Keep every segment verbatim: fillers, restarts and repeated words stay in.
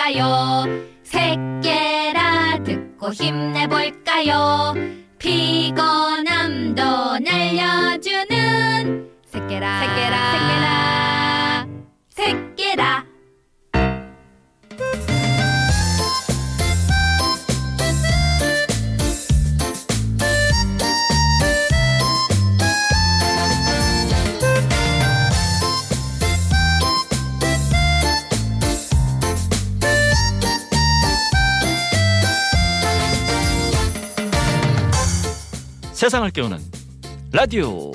볼까요? 새끼라 듣고 힘내볼까요? 피곤함도 날려주는 새끼라 새끼라 새끼라 새끼라. 세상을 깨우는 라디오.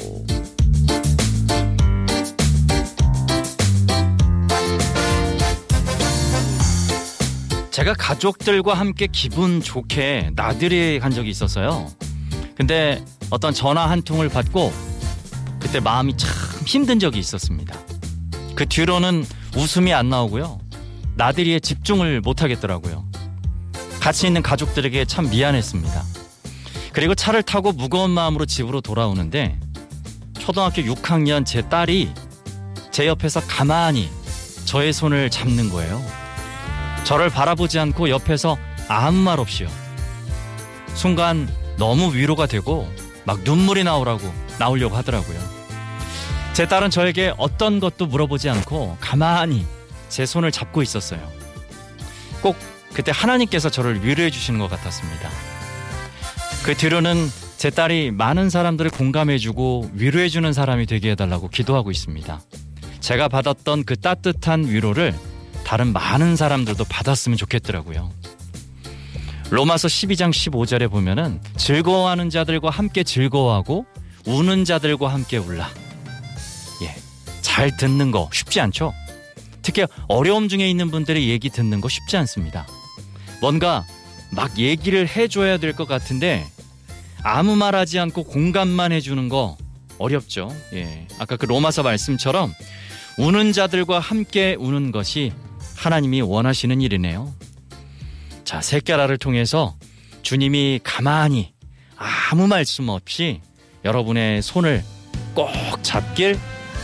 제가 가족들과 함께 기분 좋게 나들이에 간 적이 있었어요. 근데 어떤 전화 한 통을 받고 그때 마음이 참 힘든 적이 있었습니다. 그 뒤로는 웃음이 안 나오고요, 나들이에 집중을 못 하겠더라고요. 같이 있는 가족들에게 참 미안했습니다. 그리고 차를 타고 무거운 마음으로 집으로 돌아오는데 초등학교 육 학년 제 딸이 제 옆에서 가만히 저의 손을 잡는 거예요. 저를 바라보지 않고 옆에서 아무 말 없이요. 순간 너무 위로가 되고 막 눈물이 나오라고 나오려고 하더라고요. 제 딸은 저에게 어떤 것도 물어보지 않고 가만히 제 손을 잡고 있었어요. 꼭 그때 하나님께서 저를 위로해 주시는 것 같았습니다. 그 뒤로는 제 딸이 많은 사람들을 공감해주고 위로해주는 사람이 되게 해달라고 기도하고 있습니다. 제가 받았던 그 따뜻한 위로를 다른 많은 사람들도 받았으면 좋겠더라고요. 로마서 십이 장 십오 절에 보면은 즐거워하는 자들과 함께 즐거워하고 우는 자들과 함께 울라. 예, 잘 듣는 거 쉽지 않죠? 특히 어려움 중에 있는 분들의 얘기 듣는 거 쉽지 않습니다. 뭔가 막 얘기를 해줘야 될 것 같은데 아무 말하지 않고 공감만 해주는 거 어렵죠. 예, 아까 그 로마서 말씀처럼 우는 자들과 함께 우는 것이 하나님이 원하시는 일이네요. 자, 새끼라를 통해서 주님이 가만히 아무 말씀 없이 여러분의 손을 꼭 잡길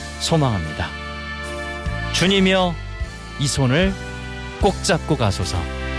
소망합니다. 주님이여 이 손을 꼭 잡고 가소서.